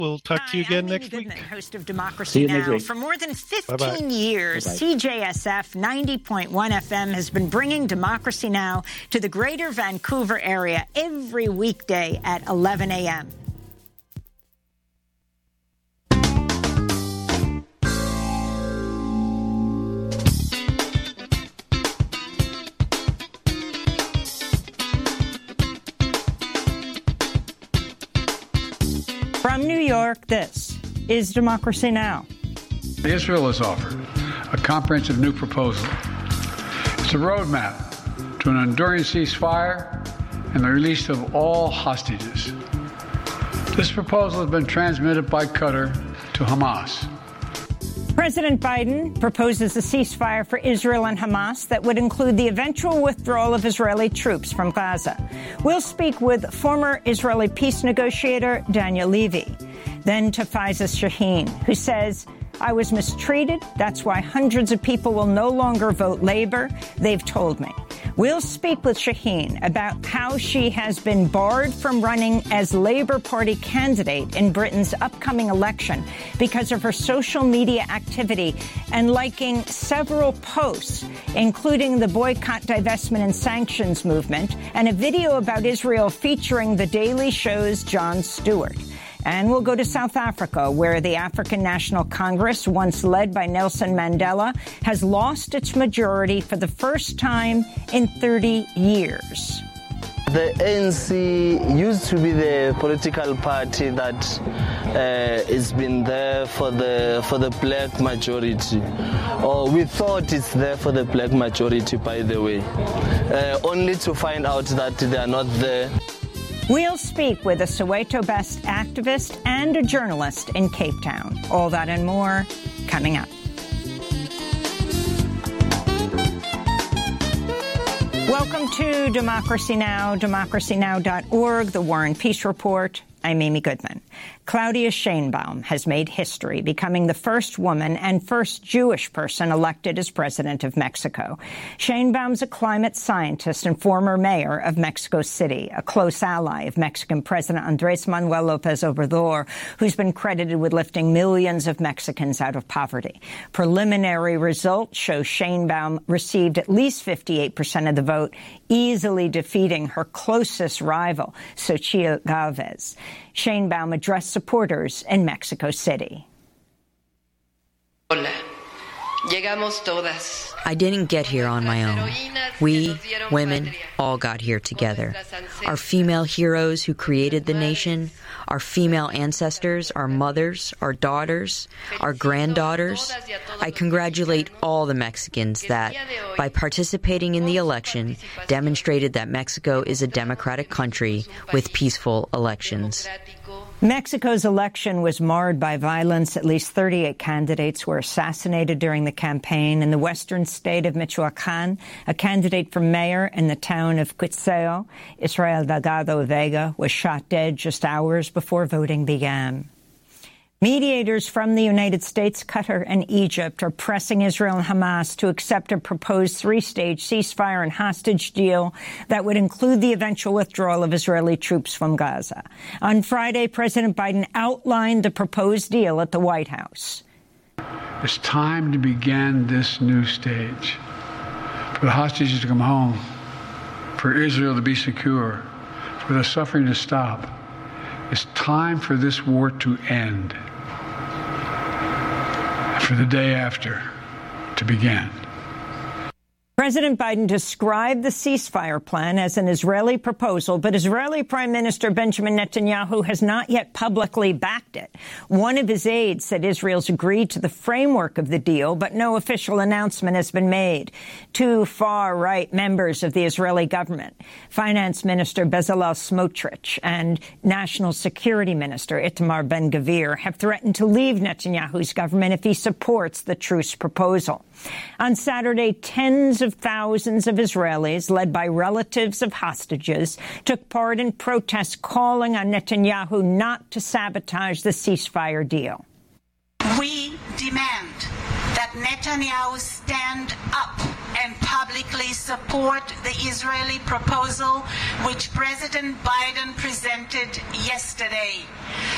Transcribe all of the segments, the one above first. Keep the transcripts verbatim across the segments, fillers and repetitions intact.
We'll talk Hi, to you again I'm next Amy week. Goodman, host of Democracy Now. For more than fifteen Bye-bye. years, Bye-bye. C J S F ninety point one F M has been bringing Democracy Now! To the greater Vancouver area every weekday at eleven a m From New York, this is Democracy Now! Israel has offered a comprehensive new proposal. It's a roadmap to an enduring ceasefire and the release of all hostages. This proposal has been transmitted by Qatar to Hamas. President Biden proposes a ceasefire for Israel and Hamas that would include the eventual withdrawal of Israeli troops from Gaza. We'll speak with former Israeli peace negotiator Daniel Levy. Then to Faiza Shaheen, who says, I was mistreated. That's why hundreds of people will no longer vote Labour. They've told me. We'll speak with Shaheen about how she has been barred from running as Labour Party candidate in Britain's upcoming election because of her social media activity and liking several posts, including the boycott, divestment and sanctions movement and a video about Israel featuring The Daily Show's Jon Stewart. And we'll go to South Africa, where the African National Congress, once led by Nelson Mandela, has lost its majority for the first time in thirty years. The A N C used to be the political party that uh, has been there for the for the black majority, or we thought it's there for the black majority, by the way, uh, only to find out that they are not there. We'll speak with a Soweto-based activist and a journalist in Cape Town. All that and more coming up. Welcome to Democracy Now!, democracy now dot org, the War and Peace Report. I'm Amy Goodman. Claudia Sheinbaum has made history, becoming the first woman and first Jewish person elected as president of Mexico. Sheinbaum's a climate scientist and former mayor of Mexico City, a close ally of Mexican President Andrés Manuel López Obrador, who's been credited with lifting millions of Mexicans out of poverty. Preliminary results show Sheinbaum received at least fifty-eight percent of the vote, easily defeating her closest rival, Xochitl Gálvez. Sheinbaum addressed supporters in Mexico City. Hola. Llegamos todas. I didn't get here on my own. We, women, all got here together. Our female heroes who created the nation, our female ancestors, our mothers, our daughters, our granddaughters. I congratulate all the Mexicans that, by participating in the election, demonstrated that Mexico is a democratic country with peaceful elections. Mexico's election was marred by violence. At least thirty-eight candidates were assassinated during the campaign. In the western state of Michoacán, a candidate for mayor in the town of Cuitzeo, Israel Delgado Vega, was shot dead just hours before voting began. Mediators from the United States, Qatar and Egypt are pressing Israel and Hamas to accept a proposed three-stage ceasefire and hostage deal that would include the eventual withdrawal of Israeli troops from Gaza. On Friday, President Biden outlined the proposed deal at the White House. It's time to begin this new stage. For the hostages to come home, for Israel to be secure, for the suffering to stop. It's time for this war to end. For the day after to begin. President Biden described the ceasefire plan as an Israeli proposal, but Israeli Prime Minister Benjamin Netanyahu has not yet publicly backed it. One of his aides said Israel's agreed to the framework of the deal, but no official announcement has been made. Two far-right members of the Israeli government, Finance Minister Bezalel Smotrich and National Security Minister Itamar Ben-Gvir, have threatened to leave Netanyahu's government if he supports the truce proposal. On Saturday, tens of thousands of Israelis, led by relatives of hostages, took part in protests calling on Netanyahu not to sabotage the ceasefire deal. We demand that Netanyahu stand up and publicly support the Israeli proposal which President Biden presented yesterday.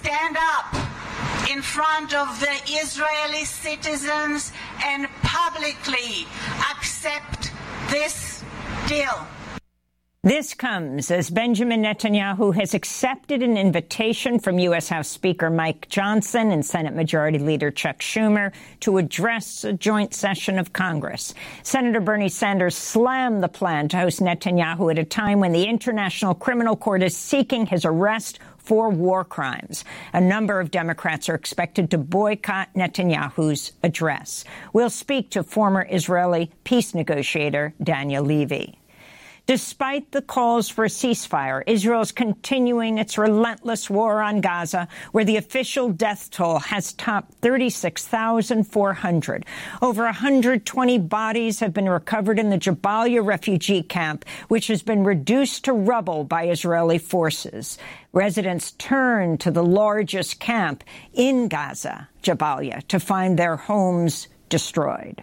stand up in front of the Israeli citizens and publicly accept this deal. This comes as Benjamin Netanyahu has accepted an invitation from U S House Speaker Mike Johnson and Senate Majority Leader Chuck Schumer to address a joint session of Congress. Senator Bernie Sanders slammed the plan to host Netanyahu at a time when the International Criminal Court is seeking his arrest for war crimes. A number of Democrats are expected to boycott Netanyahu's address. We'll speak to former Israeli peace negotiator Daniel Levy. Despite the calls for a ceasefire, Israel is continuing its relentless war on Gaza, where the official death toll has topped thirty-six thousand four hundred. Over one hundred twenty bodies have been recovered in the Jabalia refugee camp, which has been reduced to rubble by Israeli forces. Residents turn to the largest camp in Gaza, Jabalia, to find their homes destroyed.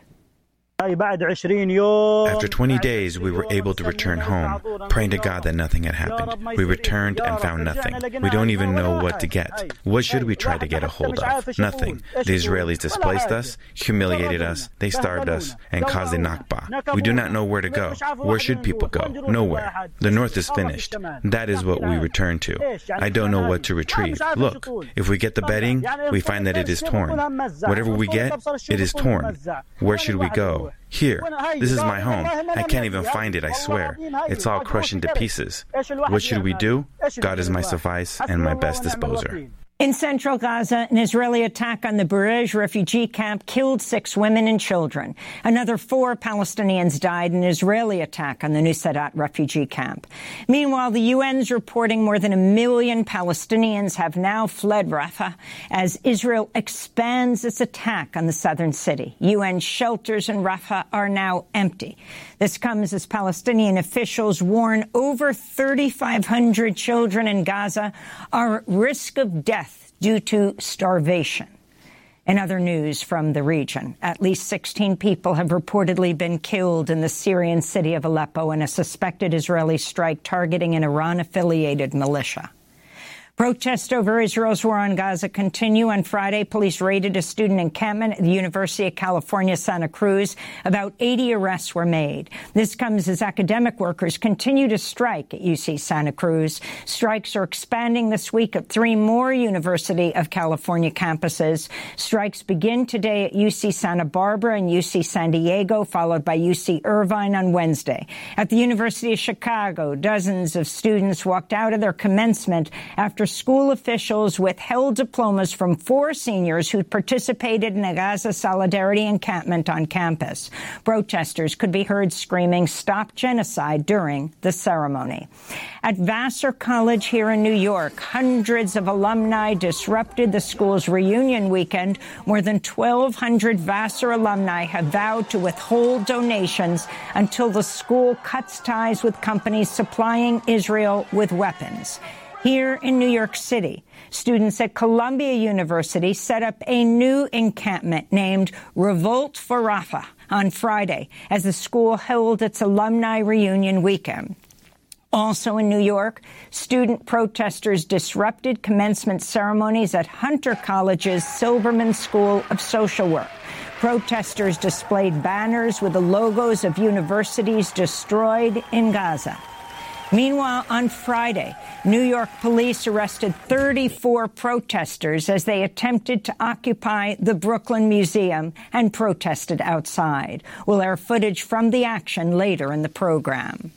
After twenty days, we were able to return home, praying to God that nothing had happened. We returned and found nothing. We don't even know what to get. What should we try to get a hold of? Nothing. The Israelis displaced us, humiliated us, they starved us, and caused a Nakba. We do not know where to go. Where should people go? Nowhere. The north is finished. That is what we return to. I don't know what to retrieve. Look, if we get the bedding, we find that it is torn. Whatever we get, it is torn. Where should we go? Here. This is my home. I can't even find it, I swear. It's all crushed into pieces. What should we do? God is my suffice and my best disposer. In central Gaza, an Israeli attack on the Burej refugee camp killed six women and children. Another four Palestinians died in an Israeli attack on the Nuseirat refugee camp. Meanwhile, the U N's reporting more than a million Palestinians have now fled Rafah as Israel expands its attack on the southern city. U N shelters in Rafah are now empty. This comes as Palestinian officials warn over thirty-five hundred children in Gaza are at risk of death due to starvation. In other news from the region, at least sixteen people have reportedly been killed in the Syrian city of Aleppo in a suspected Israeli strike targeting an Iran-affiliated militia. Protests over Israel's war on Gaza continue. On Friday, police raided a student encampment at the University of California, Santa Cruz. About eighty arrests were made. This comes as academic workers continue to strike at U C Santa Cruz. Strikes are expanding this week at three more University of California campuses. Strikes begin today at U C Santa Barbara and U C San Diego, followed by U C Irvine on Wednesday. At the University of Chicago, dozens of students walked out of their commencement after school officials withheld diplomas from four seniors who participated in a Gaza Solidarity encampment on campus. Protesters could be heard screaming, "Stop genocide," during the ceremony. At Vassar College here in New York, hundreds of alumni disrupted the school's reunion weekend. More than twelve hundred Vassar alumni have vowed to withhold donations until the school cuts ties with companies supplying Israel with weapons. Here in New York City, students at Columbia University set up a new encampment named Revolt for Rafah on Friday as the school held its alumni reunion weekend. Also in New York, student protesters disrupted commencement ceremonies at Hunter College's Silberman School of Social Work. Protesters displayed banners with the logos of universities destroyed in Gaza. Meanwhile, on Friday, New York police arrested thirty-four protesters as they attempted to occupy the Brooklyn Museum and protested outside. We'll air footage from the action later in the program.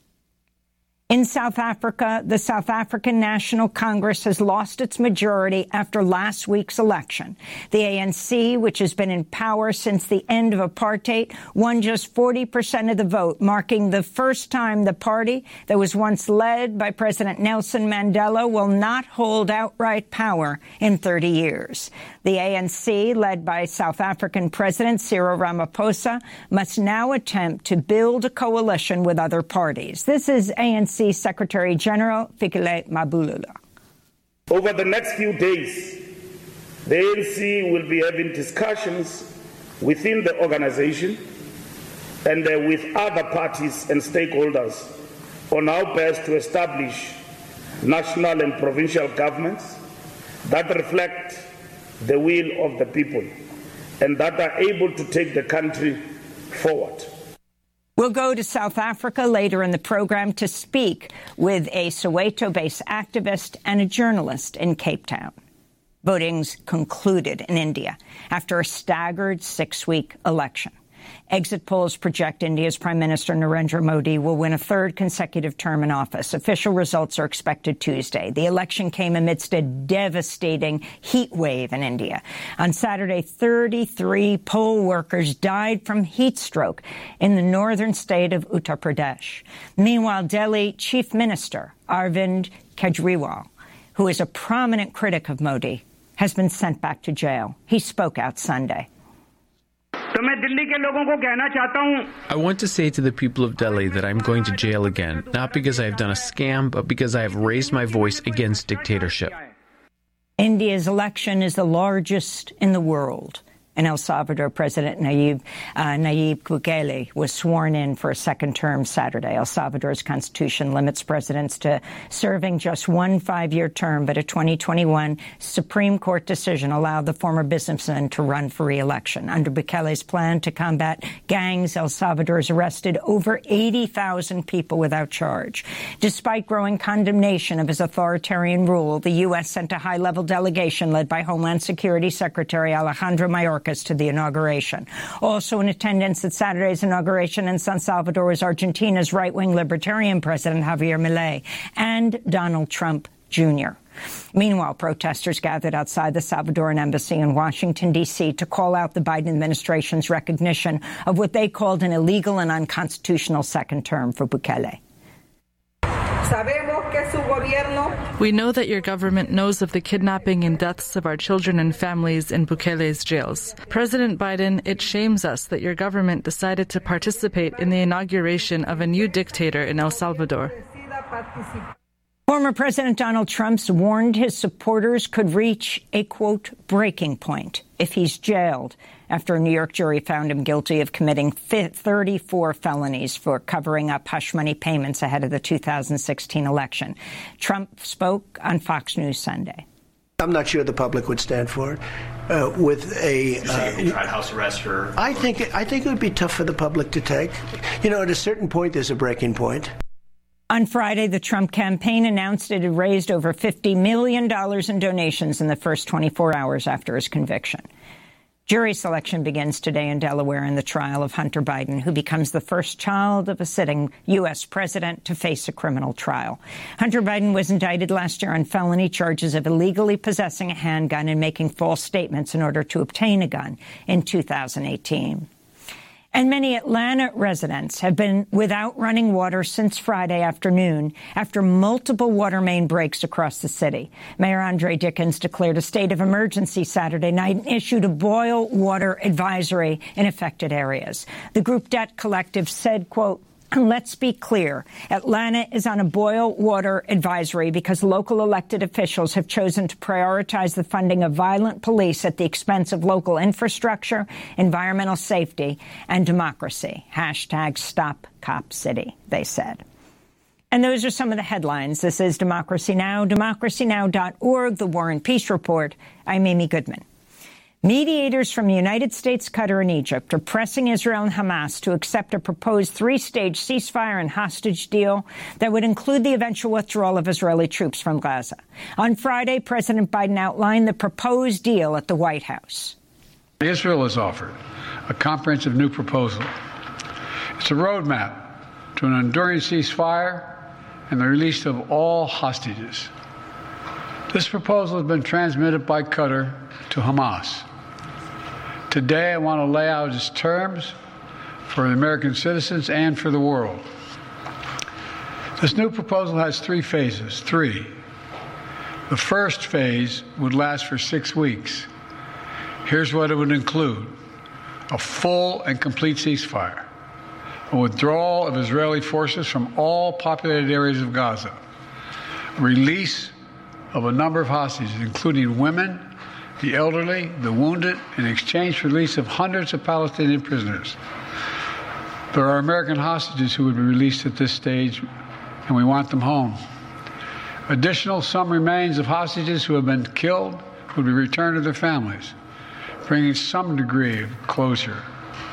In South Africa, the South African National Congress has lost its majority after last week's election. The A N C, which has been in power since the end of apartheid, won just forty percent of the vote, marking the first time the party that was once led by President Nelson Mandela will not hold outright power in thirty years. The A N C, led by South African President Cyril Ramaphosa, must now attempt to build a coalition with other parties. This is A N C Secretary General Fikile Mbalula. Over the next few days, the A N C will be having discussions within the organization and uh, with other parties and stakeholders on how best to establish national and provincial governments that reflect the will of the people and that are able to take the country forward. We'll go to South Africa later in the program to speak with a Soweto-based activist and a journalist in Cape Town. Voting's concluded in India after a staggered six-week election. Exit polls project India's Prime Minister Narendra Modi will win a third consecutive term in office. Official results are expected Tuesday. The election came amidst a devastating heat wave in India. On Saturday, thirty-three poll workers died from heat stroke in the northern state of Uttar Pradesh. Meanwhile, Delhi Chief Minister Arvind Kejriwal, who is a prominent critic of Modi, has been sent back to jail. He spoke out Sunday. I want to say to the people of Delhi that I'm going to jail again, not because I have done a scam, but because I have raised my voice against dictatorship. India's election is the largest in the world. In El Salvador, President Nayib, uh, Nayib Bukele was sworn in for a second term Saturday. El Salvador's constitution limits presidents to serving just one five-year term, but a twenty twenty-one Supreme Court decision allowed the former businessman to run for re-election. Under Bukele's plan to combat gangs, El Salvador has arrested over eighty thousand people without charge. Despite growing condemnation of his authoritarian rule, the U S sent a high-level delegation led by Homeland Security Secretary Alejandro Mayorkas to the inauguration. Also in attendance at Saturday's inauguration in San Salvador was Argentina's right-wing libertarian president Javier Milei and Donald Trump Junior Meanwhile, protesters gathered outside the Salvadoran embassy in Washington, D C to call out the Biden administration's recognition of what they called an illegal and unconstitutional second term for Bukele. We know that your government knows of the kidnapping and deaths of our children and families in Bukele's jails. President Biden, it shames us that your government decided to participate in the inauguration of a new dictator in El Salvador. Former President Donald Trump warned his supporters could reach a, quote, breaking point if he's jailed after a New York jury found him guilty of committing thirty-four felonies for covering up hush money payments ahead of the two thousand sixteen election. Trump spoke on Fox News Sunday. I'm not sure the public would stand for it. Uh, with a, You're saying uh, if they tried house arrest or... I think, I think it would be tough for the public to take. You know, at a certain point, there's a breaking point. On Friday, the Trump campaign announced it had raised over fifty million dollars in donations in the first twenty-four hours after his conviction. Jury selection begins today in Delaware in the trial of Hunter Biden, who becomes the first child of a sitting U S president to face a criminal trial. Hunter Biden was indicted last year on felony charges of illegally possessing a handgun and making false statements in order to obtain a gun in two thousand eighteen. And many Atlanta residents have been without running water since Friday afternoon after multiple water main breaks across the city. Mayor Andre Dickens declared a state of emergency Saturday night and issued a boil water advisory in affected areas. The group Debt Collective said, quote, let's be clear. Atlanta is on a boil water advisory because local elected officials have chosen to prioritize the funding of violent police at the expense of local infrastructure, environmental safety, and democracy. Hashtag Stop Cop City, they said. And those are some of the headlines. This is Democracy Now!, democracy now dot org, The War and Peace Report. I'm Amy Goodman. Mediators from the United States, Qatar, and Egypt are pressing Israel and Hamas to accept a proposed three-stage ceasefire and hostage deal that would include the eventual withdrawal of Israeli troops from Gaza. On Friday, President Biden outlined the proposed deal at the White House. Israel has offered a comprehensive new proposal. It's a roadmap to an enduring ceasefire and the release of all hostages. This proposal has been transmitted by Qatar to Hamas. Today, I want to lay out its terms for the American citizens and for the world. This new proposal has three phases. Three. The first phase would last for six weeks. Here's what it would include: a full and complete ceasefire, a withdrawal of Israeli forces from all populated areas of Gaza, a release of a number of hostages, including women, the elderly, the wounded, in exchange for release of hundreds of Palestinian prisoners. There are American hostages who would be released at this stage, and we want them home. Additional, some remains of hostages who have been killed will be returned to their families, bringing some degree of closure.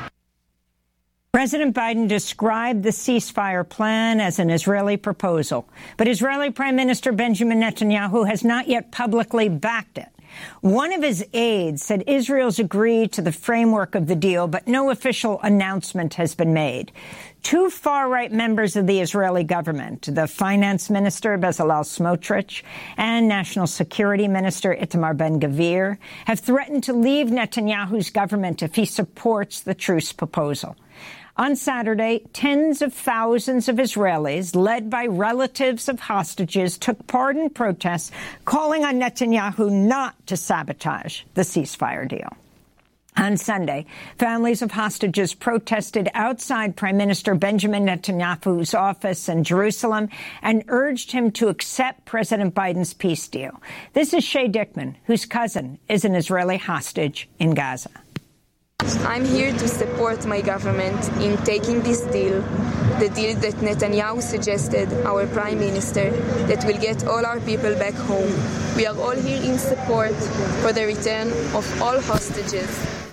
President Biden described the ceasefire plan as an Israeli proposal, but Israeli Prime Minister Benjamin Netanyahu has not yet publicly backed it. One of his aides said Israel's agreed to the framework of the deal, but no official announcement has been made. Two far-right members of the Israeli government, the finance minister Bezalel Smotrich and national security minister Itamar Ben-Gvir, have threatened to leave Netanyahu's government if he supports the truce proposal. On Saturday, tens of thousands of Israelis, led by relatives of hostages, took part in protests calling on Netanyahu not to sabotage the ceasefire deal. On Sunday, families of hostages protested outside Prime Minister Benjamin Netanyahu's office in Jerusalem and urged him to accept President Biden's peace deal. This is Shay Dickman, whose cousin is an Israeli hostage in Gaza. I'm here to support my government in taking this deal, the deal that Netanyahu suggested, our Prime Minister, that will get all our people back home. We are all here in support for the return of all hostages.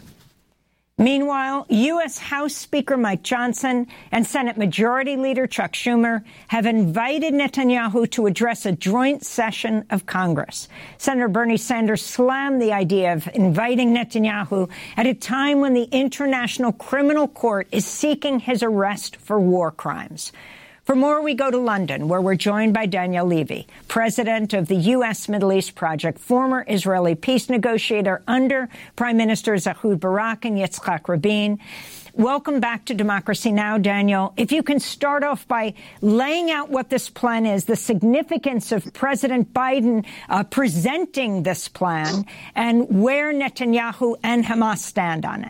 Meanwhile, U S House Speaker Mike Johnson and Senate Majority Leader Chuck Schumer have invited Netanyahu to address a joint session of Congress. Senator Bernie Sanders slammed the idea of inviting Netanyahu at a time when the International Criminal Court is seeking his arrest for war crimes. For more, we go to London, where we're joined by Daniel Levy, president of the U S Middle East Project, former Israeli peace negotiator under Prime Ministers Ehud Barak and Yitzhak Rabin. Welcome back to Democracy Now!, Daniel. If you can start off by laying out what this plan is, the significance of President Biden uh, presenting this plan, and where Netanyahu and Hamas stand on it.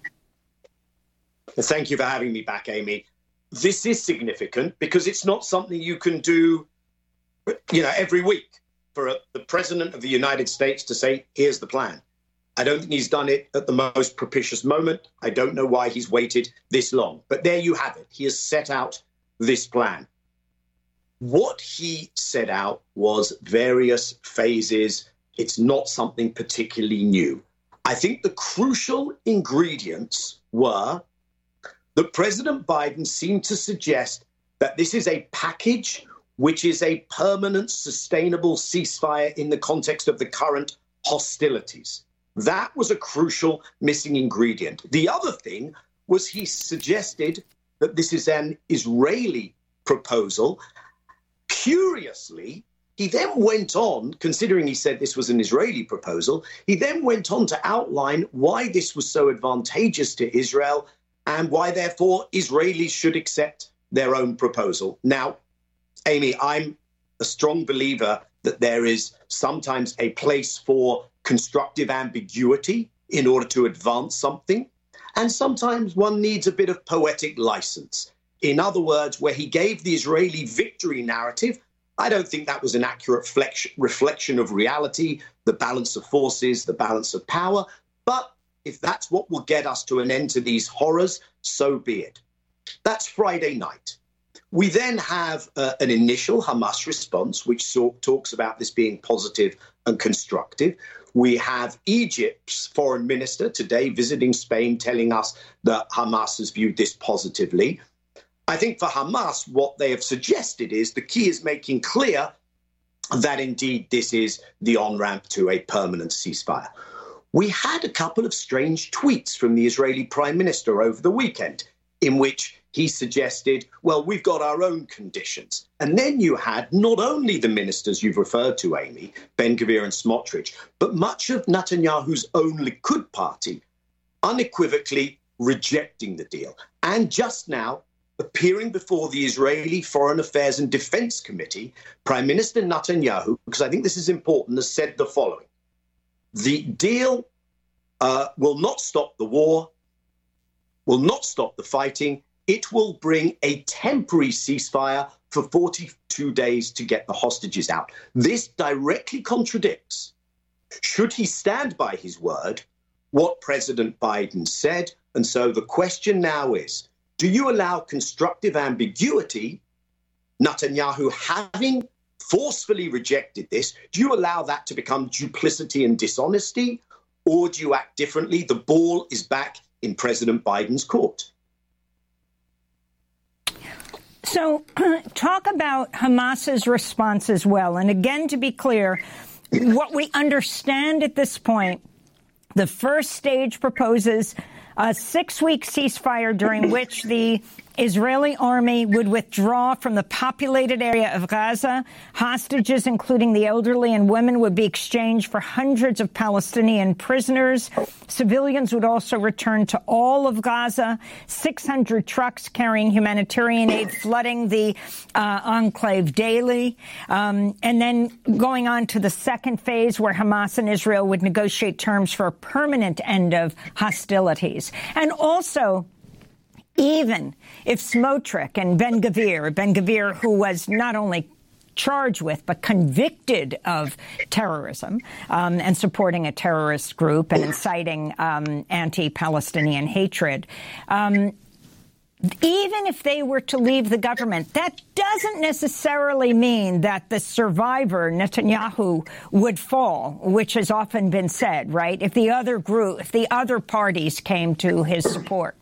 Thank you for having me back, Amy. This is significant because it's not something you can do, you know, every week for a, the president of the United States to say, here's the plan. I don't think he's done it at the most propitious moment. I don't know why he's waited this long. But there you have it. He has set out this plan. What he set out was various phases. It's not something particularly new. I think the crucial ingredients were that President Biden seemed to suggest that this is a package which is a permanent, sustainable ceasefire in the context of the current hostilities. That was a crucial missing ingredient. The other thing was he suggested that this is an Israeli proposal. Curiously, he then went on, considering he said this was an Israeli proposal, he then went on to outline why this was so advantageous to Israel and why, therefore, Israelis should accept their own proposal. Now, Amy, I'm a strong believer that there is sometimes a place for constructive ambiguity in order to advance something, and sometimes one needs a bit of poetic license. In other words, where he gave the Israeli victory narrative, I don't think that was an accurate flex- reflection of reality, the balance of forces, the balance of power, but if that's what will get us to an end to these horrors, so be it. That's Friday night. We then have uh, an initial Hamas response, which so- talks about this being positive and constructive. We have Egypt's foreign minister today visiting Spain, telling us that Hamas has viewed this positively. I think for Hamas, what they have suggested is the key is making clear that indeed this is the on-ramp to a permanent ceasefire. We had a couple of strange tweets from the Israeli Prime Minister over the weekend in which he suggested, well, we've got our own conditions. And then you had not only the ministers you've referred to, Amy, Ben-Gvir and Smotrich, but much of Netanyahu's own Likud party unequivocally rejecting the deal. And just now, appearing before the Israeli Foreign Affairs and Defense Committee, Prime Minister Netanyahu, because I think this is important, has said the following. The deal uh, will not stop the war, will not stop the fighting. It will bring a temporary ceasefire for forty-two days to get the hostages out. This directly contradicts, should he stand by his word, what President Biden said. And so the question now is, do you allow constructive ambiguity, Netanyahu having forcefully rejected this. Do you allow that to become duplicity and dishonesty, or do you act differently? The ball is back in President Biden's court. So talk about Hamas's response as well. And again, to be clear, what we understand at this point, the first stage proposes a six-week ceasefire during which the Israeli army would withdraw from the populated area of Gaza. Hostages, including the elderly and women, would be exchanged for hundreds of Palestinian prisoners. Civilians would also return to all of Gaza. six hundred trucks carrying humanitarian aid flooding the uh, enclave daily. Um, and then going on to the second phase, where Hamas and Israel would negotiate terms for a permanent end of hostilities. And also, even if Smotrich and Ben-Gvir, Ben-Gvir, who was not only charged with but convicted of terrorism um, and supporting a terrorist group and inciting um, anti-Palestinian hatred, um, even if they were to leave the government, that doesn't necessarily mean that the survivor, Netanyahu, would fall, which has often been said, right? If the other group, if the other parties came to his support.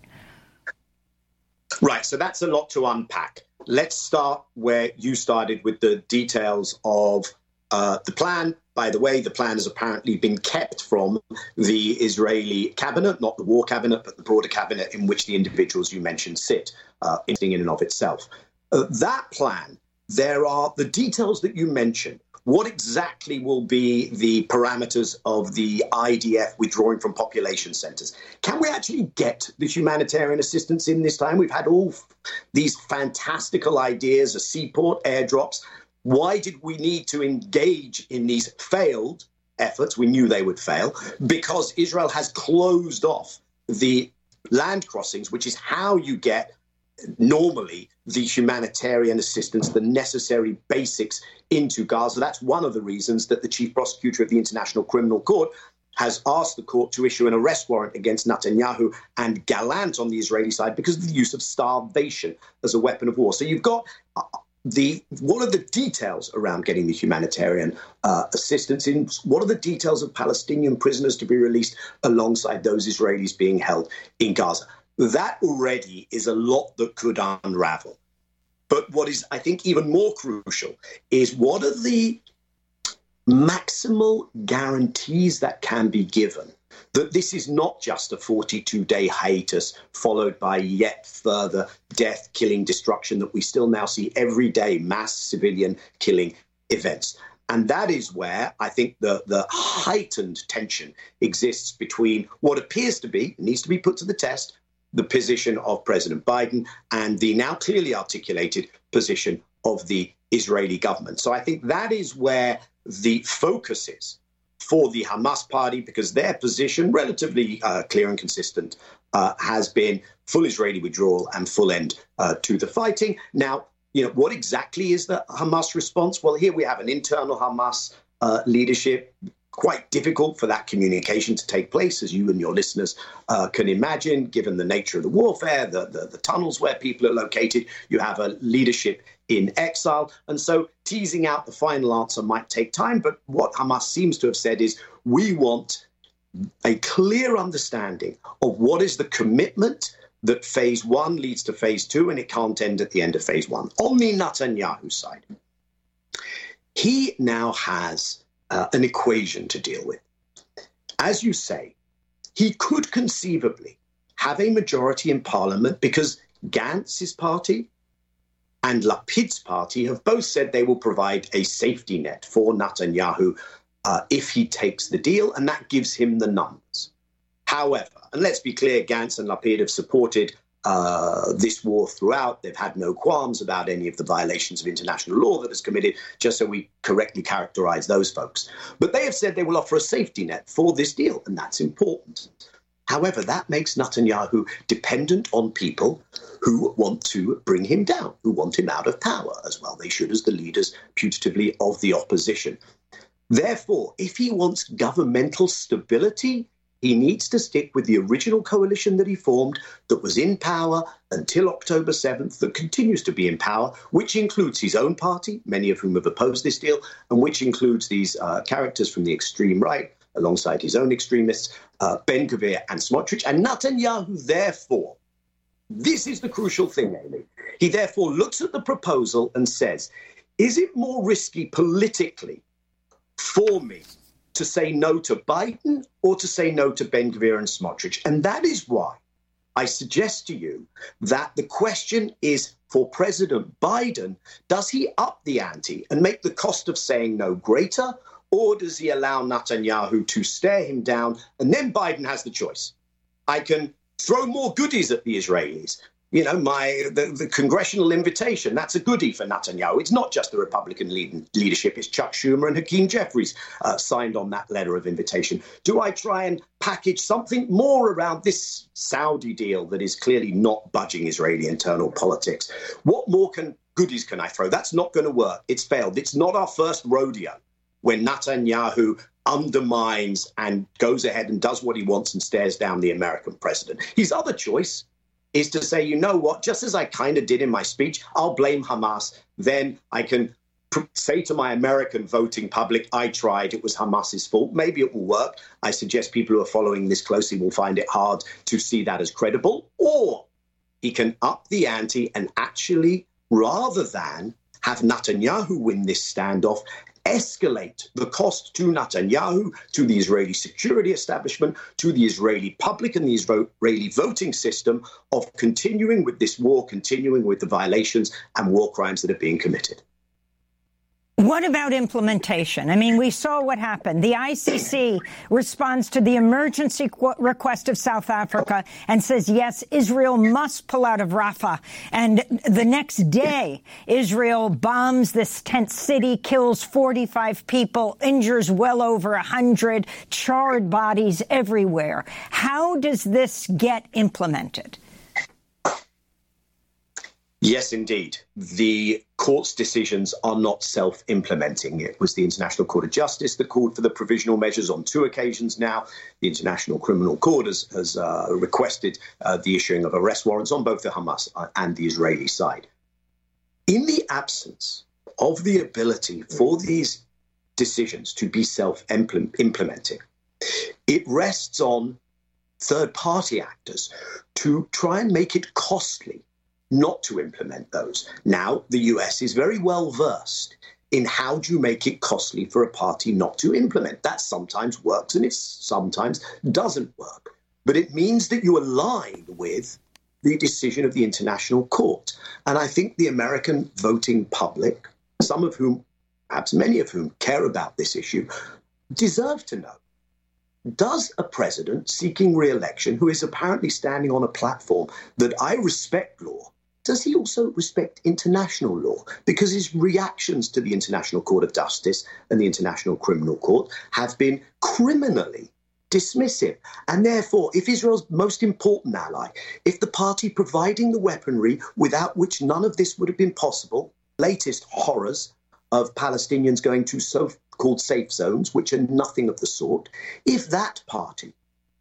Right, so that's a lot to unpack. Let's start where you started with the details of uh, the plan. By the way, the plan has apparently been kept from the Israeli cabinet, not the war cabinet, but the broader cabinet in which the individuals you mentioned sit, uh, interesting in and of itself. Uh, that plan, there are the details that you mentioned. What exactly will be the parameters of the I D F withdrawing from population centers? Can we actually get the humanitarian assistance in this time? We've had all these fantastical ideas, a seaport, airdrops. Why did we need to engage in these failed efforts? We knew they would fail because Israel has closed off the land crossings, which is how you get normally the humanitarian assistance, the necessary basics into Gaza. That's one of the reasons that the chief prosecutor of the International Criminal Court has asked the court to issue an arrest warrant against Netanyahu and Gallant on the Israeli side because of the use of starvation as a weapon of war. So you've got uh, the what are the details around getting the humanitarian uh, assistance in? What are the details of Palestinian prisoners to be released alongside those Israelis being held in Gaza? That already is a lot that could unravel. But what is, I think, even more crucial is what are the maximal guarantees that can be given that this is not just a forty-two day hiatus followed by yet further death, killing, destruction that we still now see every day, mass civilian killing events. And that is where I think the, the heightened tension exists between what appears to be, needs to be put to the test, the position of President Biden and the now clearly articulated position of the Israeli government. So I think that is where the focus is for the Hamas party, because their position, relatively uh, clear and consistent, uh, has been full Israeli withdrawal and full end uh, to the fighting. Now, you know, what exactly is the Hamas response? Well, here we have an internal Hamas uh, leadership. Quite difficult for that communication to take place, as you and your listeners uh, can imagine, given the nature of the warfare, the, the, the tunnels where people are located. You have a leadership in exile. And so teasing out the final answer might take time. But what Hamas seems to have said is we want a clear understanding of what is the commitment that phase one leads to phase two, and it can't end at the end of phase one. On the Netanyahu side, he now has Uh, an equation to deal with. As you say, he could conceivably have a majority in parliament because Gantz's party and Lapid's party have both said they will provide a safety net for Netanyahu uh, if he takes the deal, and that gives him the numbers. However, and let's be clear, Gantz and Lapid have supported Uh, this war throughout. They've had no qualms about any of the violations of international law that is committed, just so we correctly characterize those folks. But they have said they will offer a safety net for this deal, and that's important. However, that makes Netanyahu dependent on people who want to bring him down, who want him out of power, as well they should as the leaders, putatively, of the opposition. Therefore, if he wants governmental stability, He needs to stick with the original coalition that he formed, that was in power until October seventh, that continues to be in power, which includes his own party, many of whom have opposed this deal, and which includes these uh, characters from the extreme right, alongside his own extremists, uh, Ben-Gvir and Smotrich. And Netanyahu, therefore, this is the crucial thing, Amy. He therefore looks at the proposal and says, is it more risky politically for me to say no to Biden or to say no to Ben-Gvir and Smotrich? And that is why I suggest to you that the question is for President Biden, does he up the ante and make the cost of saying no greater, or does he allow Netanyahu to stare him down? And then Biden has the choice. I can throw more goodies at the Israelis. You know, my the, the congressional invitation, that's a goodie for Netanyahu. It's not just the Republican lead, leadership. It's Chuck Schumer and Hakeem Jeffries uh, signed on that letter of invitation. Do I try and package something more around this Saudi deal that is clearly not budging Israeli internal politics? What more can goodies can I throw? That's not going to work. It's failed. It's not our first rodeo when Netanyahu undermines and goes ahead and does what he wants and stares down the American president. His other choice is to say, you know what, just as I kind of did in my speech, I'll blame Hamas. Then I can pr- say to my American voting public, I tried, it was Hamas's fault. Maybe it will work. I suggest people who are following this closely will find it hard to see that as credible. Or he can up the ante and actually, rather than have Netanyahu win this standoff, escalate the cost to Netanyahu, to the Israeli security establishment, to the Israeli public and the Israeli voting system of continuing with this war, continuing with the violations and war crimes that are being committed. What about implementation? I mean, we saw what happened. The I C C responds to the emergency request of South Africa and says, yes, Israel must pull out of Rafah. And the next day, Israel bombs this tent city, kills forty-five people, injures well over one hundred, charred bodies everywhere. How does this get implemented? Yes, indeed. The court's decisions are not self-implementing. It was the International Court of Justice that called for the provisional measures on two occasions now. The International Criminal Court has, has uh, requested uh, the issuing of arrest warrants on both the Hamas and the Israeli side. In the absence of the ability for these decisions to be self-implementing, it rests on third-party actors to try and make it costly not to implement those. Now, the U S is very well versed in how do you make it costly for a party not to implement. That sometimes works and it sometimes doesn't work. But it means that you align with the decision of the International Court. And I think the American voting public, some of whom, perhaps many of whom care about this issue, deserve to know. Does a president seeking re-election, who is apparently standing on a platform that I respect law, does he also respect international law? Because his reactions to the International Court of Justice and the International Criminal Court have been criminally dismissive. And therefore, if Israel's most important ally, if the party providing the weaponry without which none of this would have been possible, latest horrors of Palestinians going to so-called safe zones, which are nothing of the sort, if that party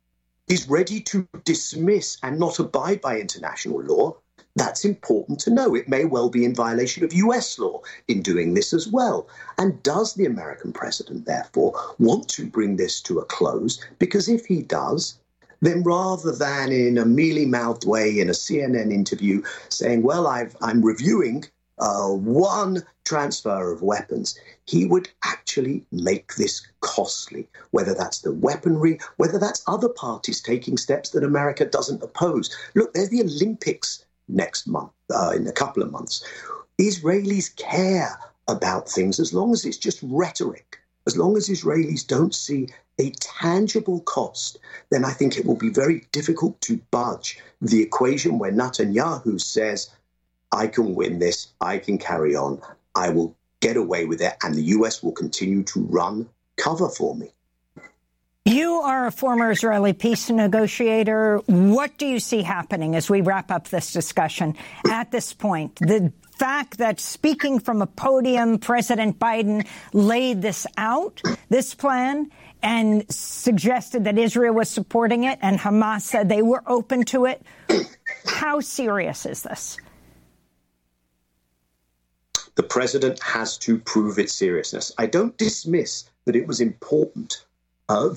is ready to dismiss and not abide by international law, that's important to know. It may well be in violation of U S law in doing this as well. And does the American president, therefore, want to bring this to a close? Because if he does, then rather than in a mealy-mouthed way in a C N N interview saying, well, I've, I'm reviewing uh, one transfer of weapons, he would actually make this costly, whether that's the weaponry, whether that's other parties taking steps that America doesn't oppose. Look, there's the Olympics next month, uh, in a couple of months. Israelis care about things as long as it's just rhetoric. As long as Israelis don't see a tangible cost, then I think it will be very difficult to budge the equation where Netanyahu says, I can win this, I can carry on, I will get away with it, and the U S will continue to run cover for me. You are a former Israeli peace negotiator. What do you see happening as we wrap up this discussion at this point? The fact that speaking from a podium, President Biden laid this out, this plan, and suggested that Israel was supporting it, and Hamas said they were open to it. How serious is this? The president has to prove its seriousness. I don't dismiss that it was important uh,